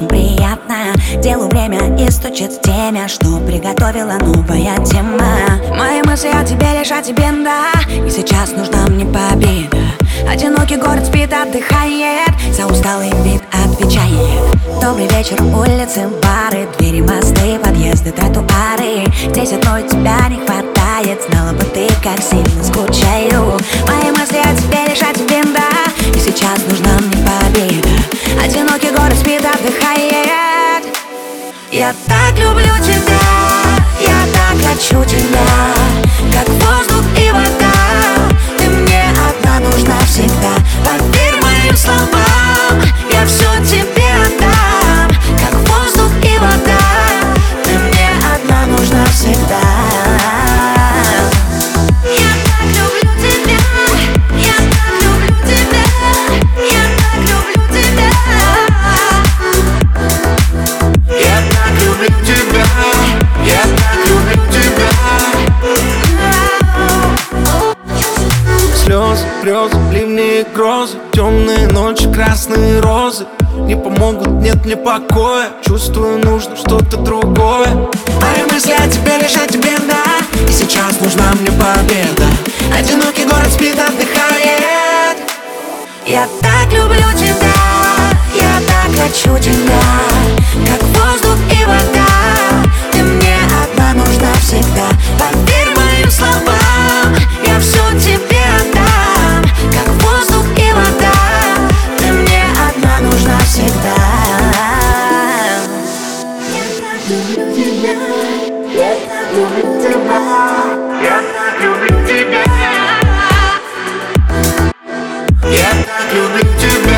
слишком приятно. Делаю время и стучит в теме, что приготовила новая тема. Мои мысли о тебе, лишь о тебе, да. И сейчас нужна мне победа. Одинокий город спит, отдыхает, за усталый вид отвечает. Добрый вечер, улицы, бары, двери, мосты, подъезды, тротуары. Здесь одной тебя не хватает, знала бы ты, как сильно скучаю. Мои мысли о тебе, лишь о тебе, да. И сейчас нужна мне победа. Одинокий город спит, отдыхает. Я так люблю тебя, я так хочу тебя, как воздух и вода. Ты мне одна нужна всегда. Поверь моим словам, я все тебе отдам, как воздух и вода. Ты мне одна нужна всегда. Я так люблю тебя, я так люблю тебя, я так люблю тебя. Я так люблю тебя, я так люблю тебя. Слезы, грезы, ливни и грозы, темные ночи, красные розы не помогут, нет мне покоя. Чувствую, нужно что-то другое. Мои мысли о тебе, лишь о тебе, да. И сейчас нужна мне победа. Одинокий город спит, отдыхает. Я так люблю тебя, я так хочу тебя, как воздух и вода. Ты мне одна нужна всегда. Поверь моим словам, я все тебе отдам, как воздух и вода. Ты мне одна нужна всегда. Я так люблю тебя, я так люблю тебя, Я так люблю тебя, я так люблю тебя.